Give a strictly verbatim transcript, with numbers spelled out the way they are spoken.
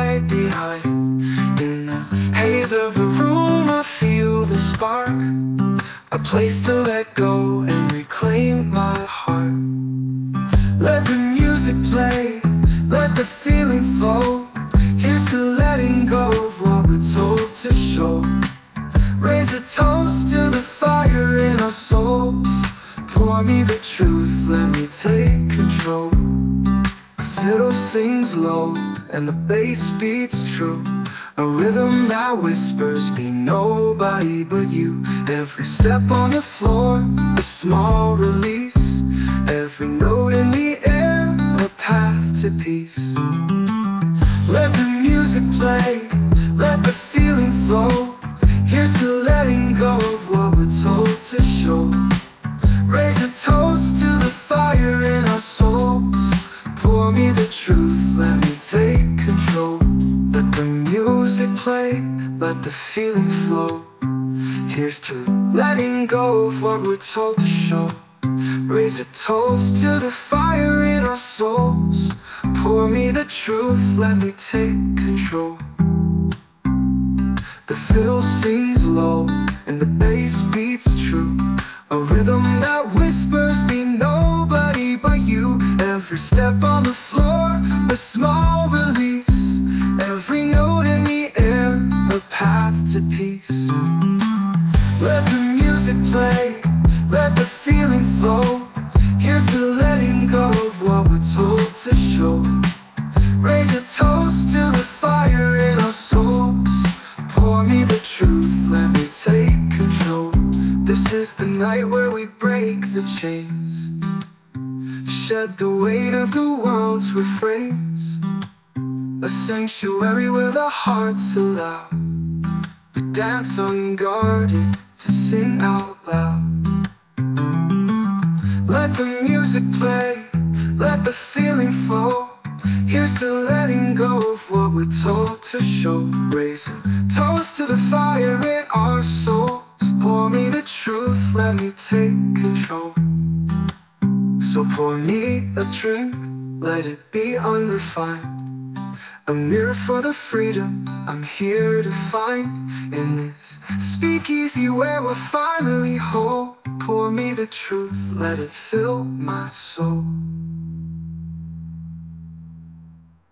hide behind. In the haze of the room I feel the spark, a place to let go and reclaim my heart. Let the music play, let the feeling flow. Here's to letting go of what we're told to show. Raise a toast to the fire in our souls. Pour me the truth, let me take control. The fiddle sings low and the bass beats true, a rhythm that whispers, be nobody but you. Every step on the floor, a small release. Every note in the air, a path to peace. Let the music play, let the feeling flow. Here's to letting go of what we're told to show. Raise a toast to the fire in our souls. Pour me the truth, let me take control. Let the music play, let the feeling flow. Here's to letting go of what we're told to show. Raise a toast to the fire in our souls. Pour me the truth, let me take control. The fiddle sings low and the bass beats true, a rhythm that whispers, be nobody but you. Every step on the floor, a small release. Every note in the air, a path to peace. Let the music play, let the feeling flow. Here's to letting go of what we're told to show. Raise a toast to the fire in our souls. Pour me the truth, let me take control. This is the night where we break the chains, shed the weight of the world's refrains. A sanctuary where the hearts allow, we dance unguarded to sing out loud. Let the music play, let the feeling flow. Here's to letting go of what we're told to show. Raise a toast to the fire in our souls. Pour me the truth, let me take control. So pour me a drink, let it be unrefined, a mirror for the freedom I'm here to find. In this speakeasy where we're finally whole, pour me the truth, let it fill my soul.